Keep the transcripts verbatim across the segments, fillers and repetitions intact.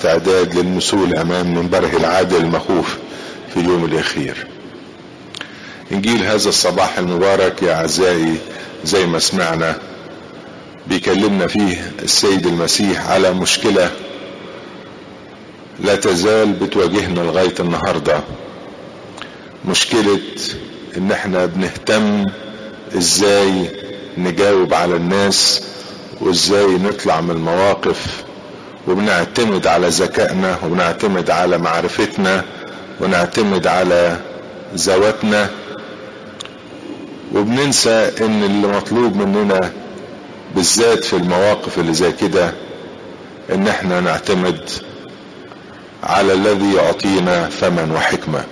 استعداد للمثول امام منبره العادل المخوف في يوم الاخير. انجيل هذا الصباح المبارك يا اعزائي زي ما سمعنا بيكلمنا فيه السيد المسيح على مشكلة لا تزال بتواجهنا لغاية النهاردة، مشكلة ان احنا بنهتم ازاي نجاوب على الناس وازاي نطلع من المواقف، وبنعتمد على ذكائنا وبنعتمد على معرفتنا ونعتمد على ذواتنا، وبننسى ان اللي مطلوب مننا بالذات في المواقف اللي زي كده ان احنا نعتمد على الذي يعطينا فما وحكمة.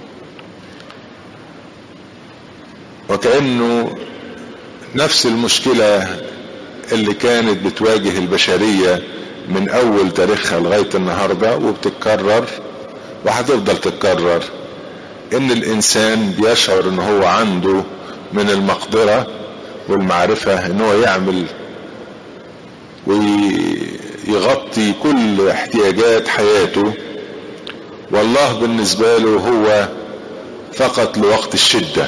وكأنه نفس المشكلة اللي كانت بتواجه البشرية من اول تاريخها لغاية النهاردة وبتتكرر وهتفضل تتكرر، ان الانسان بيشعر ان هو عنده من المقدرة والمعرفة ان هو يعمل ويغطي كل احتياجات حياته، والله بالنسبة له هو فقط لوقت الشدة.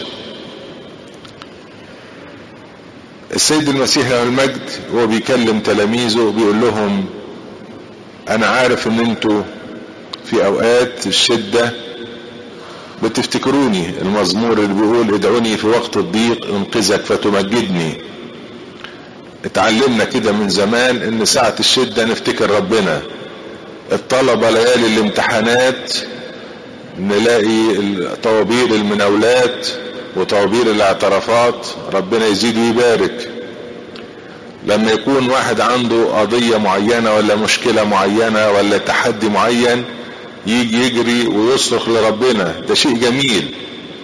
السيد المسيح له المجد هو بيكلم تلاميذه بيقول لهم انا عارف ان انتوا في اوقات الشدة بتفتكروني، المزمور اللي بيقول ادعوني في وقت الضيق انقذك فتمجدني. اتعلمنا كده من زمان ان ساعة الشدة نفتكر ربنا. الطلبة ليالي الامتحانات نلاقي طوابير المناولات وطوابير الاعترافات، ربنا يزيد ويبارك. لما يكون واحد عنده قضية معينة ولا مشكلة معينة ولا تحدي معين يجي يجري ويصرخ لربنا، ده شيء جميل.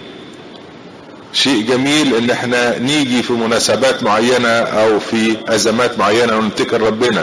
شيء جميل ان احنا نيجي في مناسبات معينة او في ازمات معينة ونفتكر ربنا.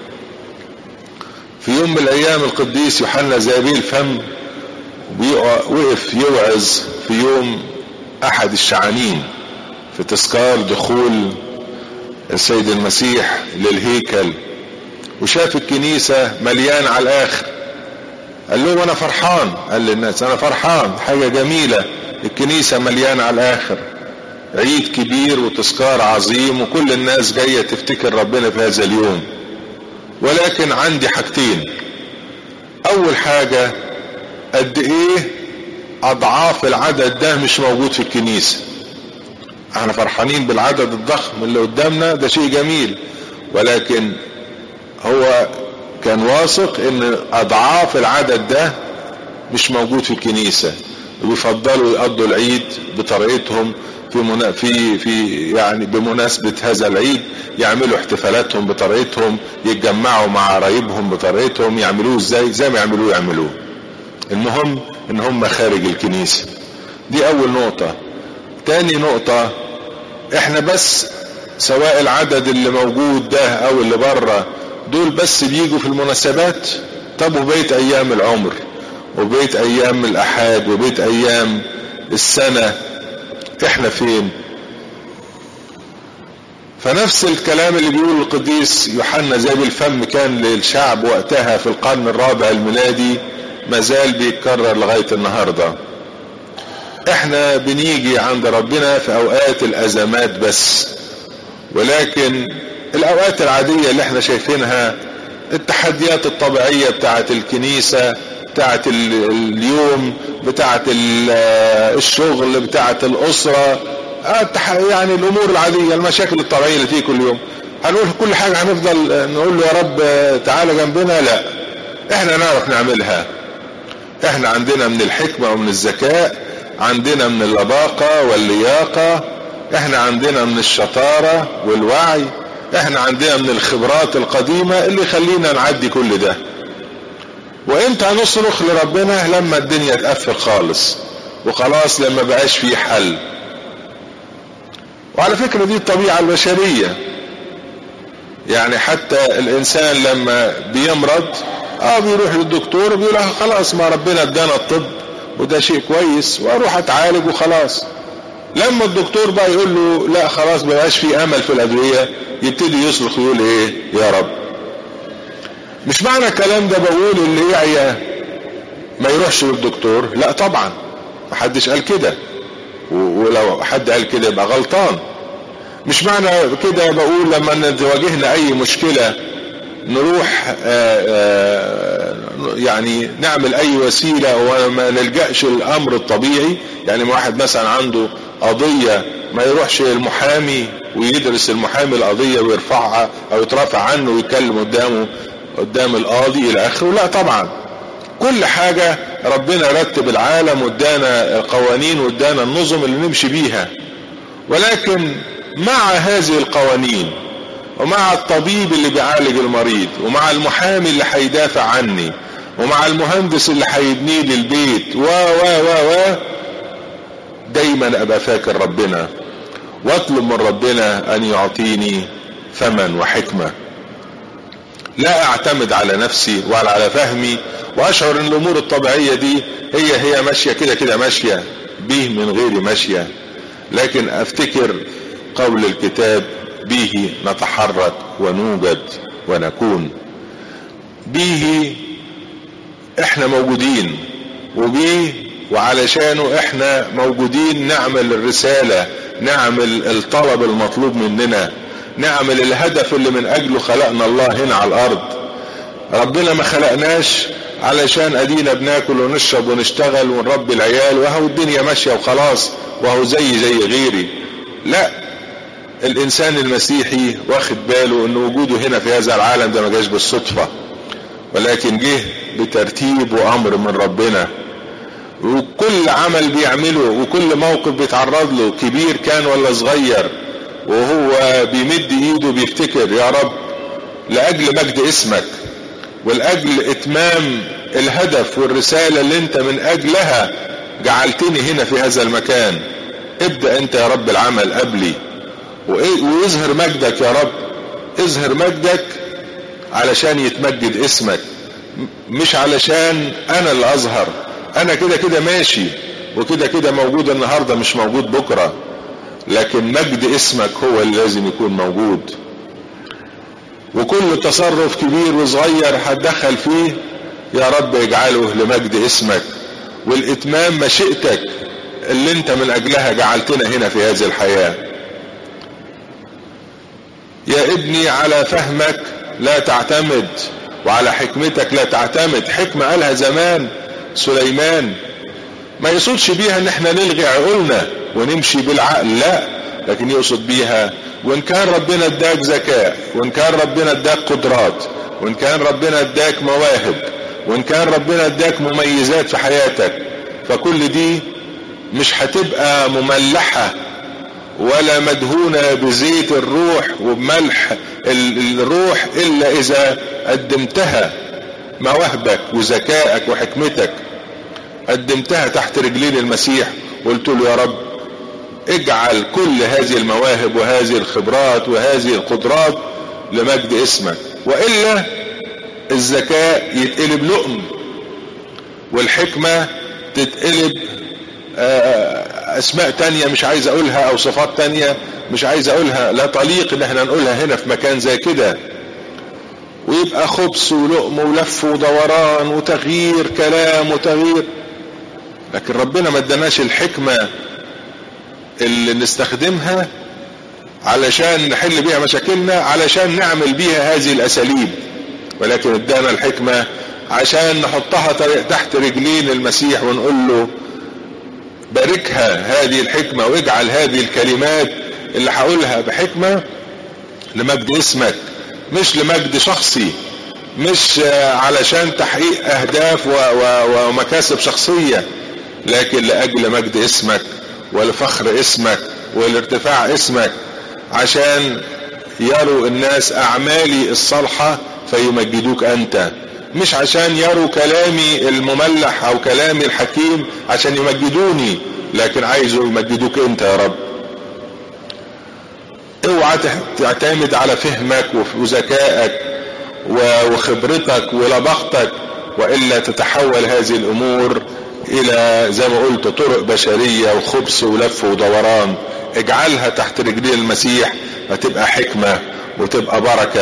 في يوم من الايام القديس يوحنا ذهبي الفم وقف يوعظ في يوم احد الشعانين في تذكار دخول السيد المسيح للهيكل، وشاف الكنيسة مليان على الاخر. قال لهم انا فرحان، قال للناس انا فرحان، حاجة جميلة، الكنيسة مليانة على الاخر، عيد كبير وتذكار عظيم وكل الناس جاية تفتكر ربنا في هذا اليوم. ولكن عندي حاجتين. اول حاجة قد ايه اضعاف العدد ده مش موجود في الكنيسة. احنا فرحانين بالعدد الضخم اللي قدامنا، ده شيء جميل، ولكن هو كان واثق ان اضعاف العدد ده مش موجود في الكنيسة، وبيفضلوا يقضوا العيد بطريقتهم في منا في في يعني بمناسبة هذا العيد يعملوا احتفالاتهم بطريقتهم، يتجمعوا مع قرايبهم بطريقتهم، يعملوه ازاي زي ما يعملوه يعملوه. المهم ان هم خارج الكنيسة. دي اول نقطة. تاني نقطة، احنا بس سواء العدد اللي موجود ده او اللي بره دول بس بيجوا في المناسبات، طب وبقيت ايام العمر وبقيت ايام الاحاد وبقيت ايام السنة احنا فين؟ فنفس الكلام اللي بيقول القديس يوحنا ذهبي الفم كان للشعب وقتها في القرن الرابع الميلادي مازال بيتكرر لغاية النهاردة. احنا بنيجي عند ربنا في اوقات الازمات بس، ولكن الاوقات العادية اللي احنا شايفينها، التحديات الطبيعية بتاعت الكنيسة، بتاعت اليوم، بتاعت الشغل، بتاعت الاسرة، يعني الامور العادية، المشاكل الطبيعية اللي فيه كل يوم، هنقول كل حاجة هنفضل نقول له يا رب تعالى جنبنا؟ لا، احنا نعرف نعملها. احنا عندنا من الحكمة ومن الذكاء، عندنا من اللباقة واللياقة، احنا عندنا من الشطارة والوعي، احنا عندنا من الخبرات القديمة اللي يخلينا نعدي كل ده. وانت هنصرخ لربنا لما الدنيا تقفل خالص وخلاص، لما بقاش فيه حل. وعلى فكرة دي الطبيعة البشرية، يعني حتى الانسان لما بيمرض اه بيروح للدكتور وبيقول له خلاص ما ربنا ادانا الطب وده شيء كويس واروح اتعالج وخلاص. لما الدكتور بقى يقول له لا خلاص مبقاش في امل في الادوية، يبتدي يصرخ ويقول ايه؟ يا رب. مش معنى الكلام ده بقول اللي يعيا ما يروحش للدكتور، لا طبعا محدش قال كده، ولو حد قال كده يبقى غلطان. مش معنى كده بقول لما تواجهنا اي مشكلة نروح آآ آآ يعني نعمل اي وسيلة وما نلجأش الامر الطبيعي. يعني واحد مثلا عنده قضية ما يروحش المحامي ويدرس المحامي القضية ويرفعها او يترافع عنه ويتكلم قدامه قدام القاضي الى اخره، لا طبعا. كل حاجة ربنا رتب العالم وادانا القوانين وادانا النظم اللي نمشي بيها، ولكن مع هذه القوانين ومع الطبيب اللي بيعالج المريض ومع المحامي اللي هيدافع عني ومع المهندس اللي هيبني لي البيت و و و و دايما ابقى فاكر ربنا واطلب من ربنا ان يعطيني ثمن وحكمة. لا اعتمد على نفسي ولا على فهمي واشعر ان الامور الطبيعية دي هي هي ماشية كده كده ماشية به من غير ماشية، لكن افتكر قول الكتاب به نتحرك ونوجد ونكون. به احنا موجودين، وبيه وعلشانه احنا موجودين نعمل الرسالة، نعمل الطلب المطلوب مننا، نعمل الهدف اللي من اجله خلقنا الله هنا على الارض. ربنا ما خلقناش علشان ادينا بناكل ونشرب ونشتغل ونربي العيال وهو الدنيا ماشية وخلاص وهو زي زي غيري. لا، الانسان المسيحي واخد باله ان وجوده هنا في هذا العالم ده ما جاش بالصدفة، ولكن جه بترتيب وامر من ربنا. وكل عمل بيعمله وكل موقف بيتعرض له كبير كان ولا صغير وهو بيمد ايده بيفتكر يا رب لاجل مجد اسمك ولاجل اتمام الهدف والرسالة اللي انت من اجلها جعلتني هنا في هذا المكان، ابدأ انت يا رب العمل قبلي ويظهر مجدك يا رب. اظهر مجدك علشان يتمجد اسمك، مش علشان انا اللي اظهر. انا كده كده ماشي وكده كده موجود النهاردة مش موجود بكرة، لكن مجد اسمك هو اللي لازم يكون موجود. وكل تصرف كبير وصغير هتدخل فيه يا رب اجعله لمجد اسمك والاتمام مشيئتك اللي انت من اجلها جعلتنا هنا في هذه الحياة. يا ابني على فهمك لا تعتمد وعلى حكمتك لا تعتمد. حكمة قالها زمان سليمان، ما يقصدش بيها ان احنا نلغي عقولنا ونمشي بالعقل، لا، لكن يقصد بيها وان كان ربنا اداك ذكاء وان كان ربنا اداك قدرات وان كان ربنا اداك مواهب وان كان ربنا اداك مميزات في حياتك، فكل دي مش هتبقى مملحة ولا مدهونة بزيت الروح وبملح الروح الا اذا قدمتها مواهبك وذكائك وحكمتك، قدمتها تحت رجلين المسيح وقلت له يا رب اجعل كل هذه المواهب وهذه الخبرات وهذه القدرات لمجد اسمك. وإلا الذكاء يتقلب لؤم والحكمة تتقلب اسماء تانية مش عايز اقولها او صفات تانية مش عايز اقولها، لا طليق ان احنا نقولها هنا في مكان زي كده، ويبقى خبص ولقم ولف ودوران وتغيير كلام وتغيير. لكن ربنا ما اداناش الحكمة اللي نستخدمها علشان نحل بيها مشاكلنا علشان نعمل بيها هذه الاساليب، ولكن ادانا الحكمة عشان نحطها تحت رجلين المسيح ونقول له باركها هذه الحكمة واجعل هذه الكلمات اللي هقولها بحكمة لمجد اسمك، مش لمجد شخصي، مش علشان تحقيق اهداف ومكاسب شخصية، لكن لاجل مجد اسمك ولفخر اسمك والارتفاع اسمك، عشان يروا الناس اعمالي الصالحة فيمجدوك انت، مش عشان يروا كلامي المملح او كلامي الحكيم عشان يمجدوني، لكن عايزوا يمجدوك انت يا رب. اوعى تعتمد على فهمك وذكائك وخبرتك ولبختك، والا تتحول هذه الامور الى زي ما قلت طرق بشرية وخبص ولف ودوران. اجعلها تحت رجلين المسيح فتبقى حكمة وتبقى بركة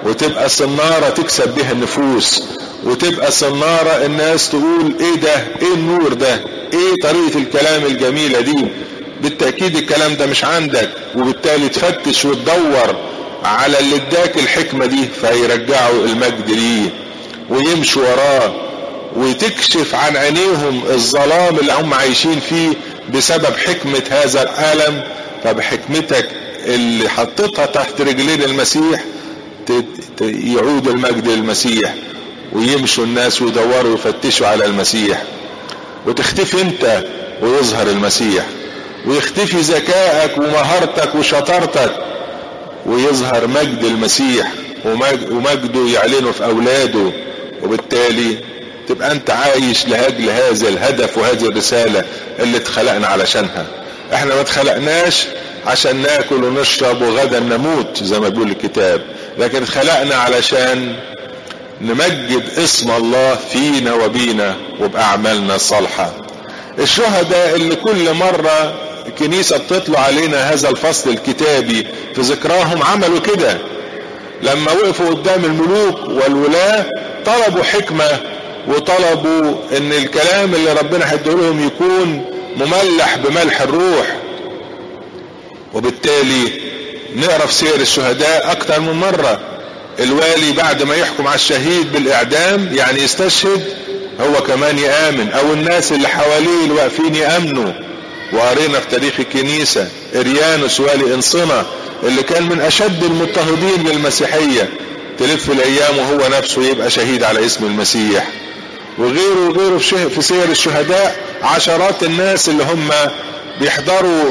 وتبقى صنارة تكسب بها النفوس، وتبقى صنارة الناس تقول ايه ده، ايه النور ده، ايه طريقة الكلام الجميلة دي. بالتأكيد الكلام ده مش عندك، وبالتالي تفتش وتدور على اللي اداك الحكمة دي، فيرجعوا المجد ليه ويمشوا وراه، وتكشف عن عينيهم الظلام اللي هم عايشين فيه بسبب حكمة هذا العالم. فبحكمتك اللي حطتها تحت رجلين المسيح يعود المجد للمسيح، ويمشوا الناس ويدوروا ويفتشوا على المسيح، وتختفي انت ويظهر المسيح، ويختفي ذكائك ومهارتك وشطارتك ويظهر مجد المسيح ومجده يعلنه في اولاده. وبالتالي تبقى انت عايش لاجل هذا الهدف وهذه الرسالة اللي اتخلقنا علشانها. احنا ما اتخلقناش عشان ناكل ونشرب وغدا نموت زي ما بيقول الكتاب، لكن اتخلقنا علشان نمجد اسم الله فينا وبينا وبأعمالنا الصالحة. الشهداء اللي كل مرة الكنيسة بتطلع علينا هذا الفصل الكتابي في ذكراهم عملوا كده، لما وقفوا قدام الملوك والولاة طلبوا حكمة، وطلبوا ان الكلام اللي ربنا هيديه لهم يكون مملح بملح الروح. وبالتالي نقرا في سير الشهداء اكتر من مرة، الوالي بعد ما يحكم على الشهيد بالاعدام يعني يستشهد هو كمان يآمن، او الناس اللي حواليه اللي واقفين يآمنوا. وقرينا في تاريخ الكنيسة اريانوس والي انصنة اللي كان من اشد المضطهدين للمسيحية، تلف الايام وهو نفسه يبقى شهيد على اسم المسيح. وغيره وغيره في سير الشهداء عشرات الناس اللي هم بيحضروا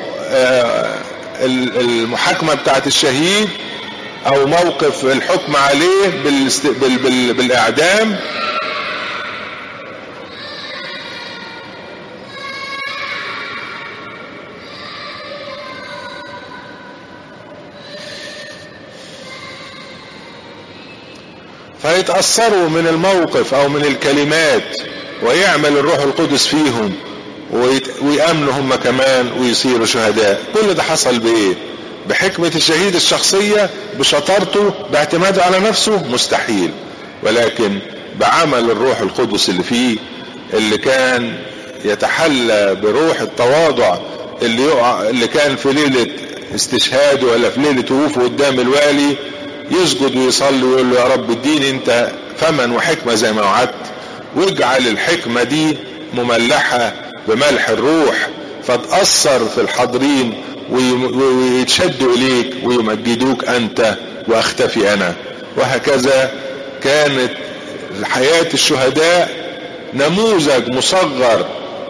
المحاكمة بتاعت الشهيد او موقف الحكم عليه بالاعدام، فيتأثروا من الموقف او من الكلمات ويعمل الروح القدس فيهم ويأمنوا هم كمان ويصيروا شهداء. كل ده حصل بايه؟ بحكمة الشهيد الشخصية، بشطارته، باعتماده على نفسه؟ مستحيل، ولكن بعمل الروح القدس اللي فيه، اللي كان يتحلى بروح التواضع اللي يقع اللي كان في ليلة استشهاده ولا في ليلة وقوفه قدام الوالي يسجد ويصلي ويقول له يا رب اديني انت فمن وحكمة زي ما وعدت، واجعل الحكمة دي مملحة بملح الروح فتأثر في الحاضرين ويتشدوا اليك ويمجدوك انت واختفي انا. وهكذا كانت حياة الشهداء نموذج مصغر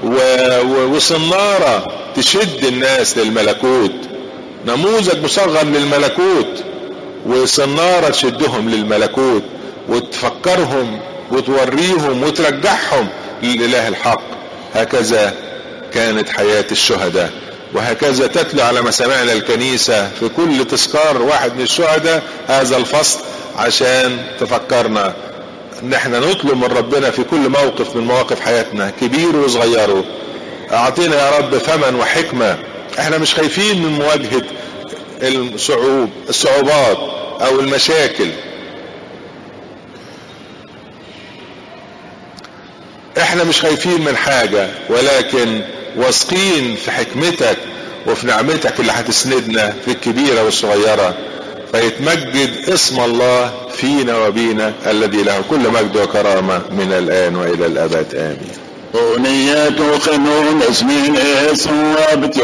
وصنارة تشد الناس للملكوت، نموذج مصغر للملكوت وصنارة تشدهم للملكوت وتفكرهم وتوريهم وترجعهم للإله الحق. هكذا كانت حياة الشهداء، وهكذا تتلو على مسامعنا الكنيسة في كل تذكار واحد من الشهداء هذا الفصل، عشان تفكرنا ان احنا نطلب من ربنا في كل موقف من مواقف حياتنا كبير وصغيره، اعطينا يا رب فمن وحكمة. احنا مش خايفين من مواجهة الصعوب الصعوبات او المشاكل، احنا مش خايفين من حاجة، ولكن واثقين في حكمتك وفي نعمتك اللي هتسندنا في الكبيرة والصغيرة، فيتمجد اسم الله فينا وبينا الذي له كل مجد وكرامة من الآن وإلى الأبد آمين.